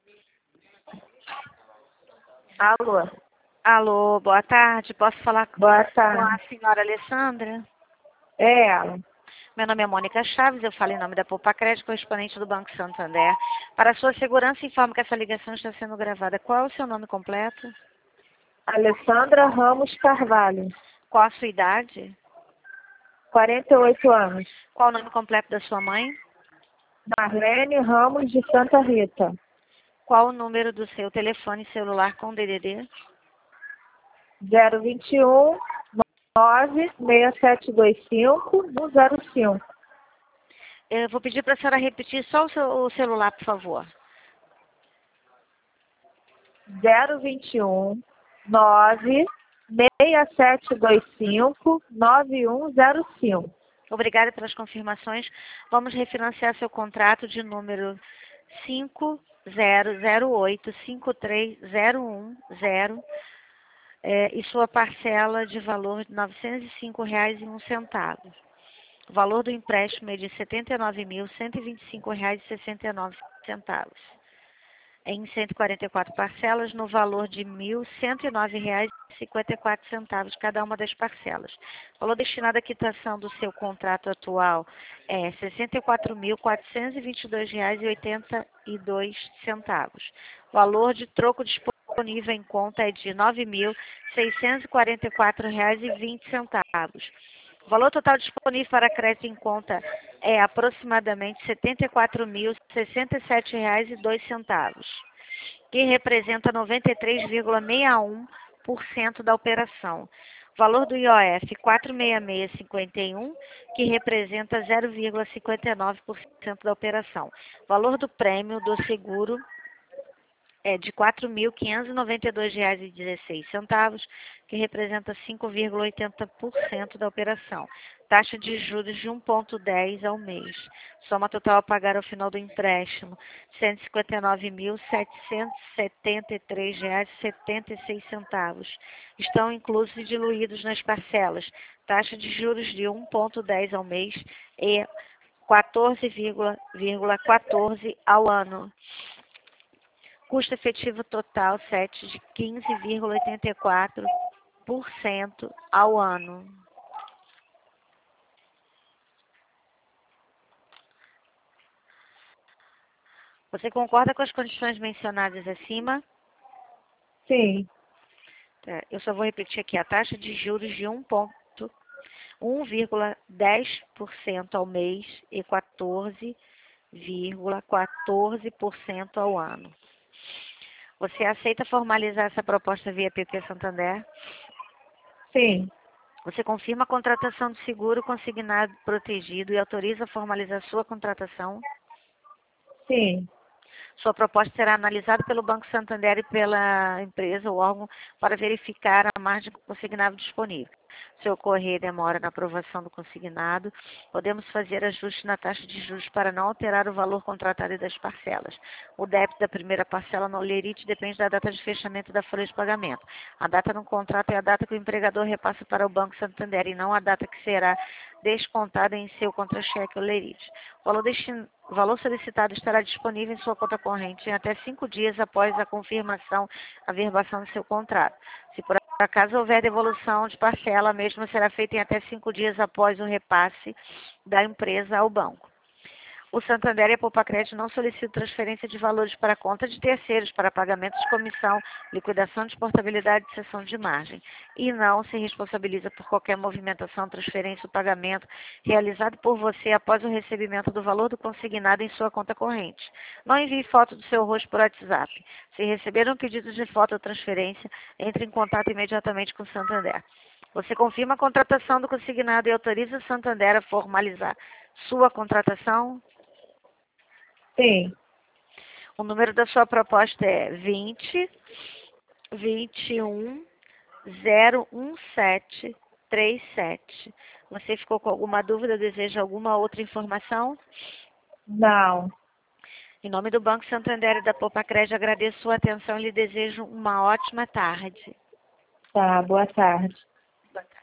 Alô, Alô, boa tarde. Posso falar boa com a tarde. senhora Alessandra? É ela. Meu nome é Mônica Chaves, eu falo em nome da Poupa Crédito, correspondente do Banco Santander. Para sua segurança, informo que essa ligação está sendo gravada. Qual é o seu nome completo? Alessandra Ramos Carvalho, Qual a sua idade? 48 anos. Qual o nome completo da sua mãe? Marlene Ramos de Santa Rita. Qual o número do seu telefone celular com DDD? 021 96725 105. Eu vou pedir para a senhora repetir só o celular, por favor. 021 96725 9105. Obrigada pelas confirmações. Vamos refinanciar seu contrato de número 5008530110 e sua parcela de valor de R$ 905,01. O valor do empréstimo é de R$ 79.125,69. Em 144 parcelas, no valor de R$ 1.109,54 cada uma das parcelas. O valor destinado à quitação do seu contrato atual é R$ 64.422,82. O valor de troco disponível em conta é de R$ 9.644,20. O valor total disponível para crédito em conta é aproximadamente R$ 74.067,02, que representa 93,61% da operação. O valor do IOF 466,51, que representa 0,59% da operação. O valor do prêmio do seguro é de R$ 4.592,16, que representa 5,80% da operação. Taxa de juros de 1,10 ao mês. Soma total a pagar ao final do empréstimo, R$ 159.773,76. Estão inclusos e diluídos nas parcelas. Taxa de juros de 1,10 ao mês e 14,14 ao ano. Custo efetivo total 7 de 15,84% ao ano. Você concorda com as condições mencionadas acima? Sim, Eu só vou repetir aqui a taxa de juros de 1,10% ao mês e 14,14% ao ano. Você aceita formalizar essa proposta via PP Santander? sim, Você confirma a contratação de seguro consignado protegido e autoriza a formalizar sua contratação? sim. Sua proposta será analisada pelo Banco Santander e pela empresa ou órgão para verificar a margem consignada disponível. Se ocorrer demora na aprovação do consignado, podemos fazer ajuste na taxa de juros para não alterar o valor contratado e das parcelas. O débito da primeira parcela no lerite depende da data de fechamento da folha de pagamento. A data no contrato é a data que o empregador repassa para o Banco Santander e não a data que será descontada em seu contra-cheque ou lerite. O valor solicitado estará disponível em sua conta corrente em até 5 dias após a confirmação, a averbação do seu contrato. Se por acaso houver devolução de parcela, a mesma será feita em até 5 dias após o repasse da empresa ao banco. O Santander e a Poupa Crédito não solicitam transferência de valores para a conta de terceiros para pagamento de comissão, liquidação de portabilidade e cessão de margem. E não se responsabiliza por qualquer movimentação, transferência ou pagamento realizado por você após o recebimento do valor do consignado em sua conta corrente. Não envie foto do seu rosto por WhatsApp. Se receber um pedido de foto ou transferência, entre em contato imediatamente com o Santander. Você confirma a contratação do consignado e autoriza o Santander a formalizar sua contratação? Sim, O número da sua proposta é 20 21 01737. Você ficou com alguma dúvida? Deseja alguma outra informação? não. Em nome do Banco Santander e da Poupa Crédito, agradeço sua atenção e lhe desejo uma ótima tarde. Tá, boa tarde. Boa tarde.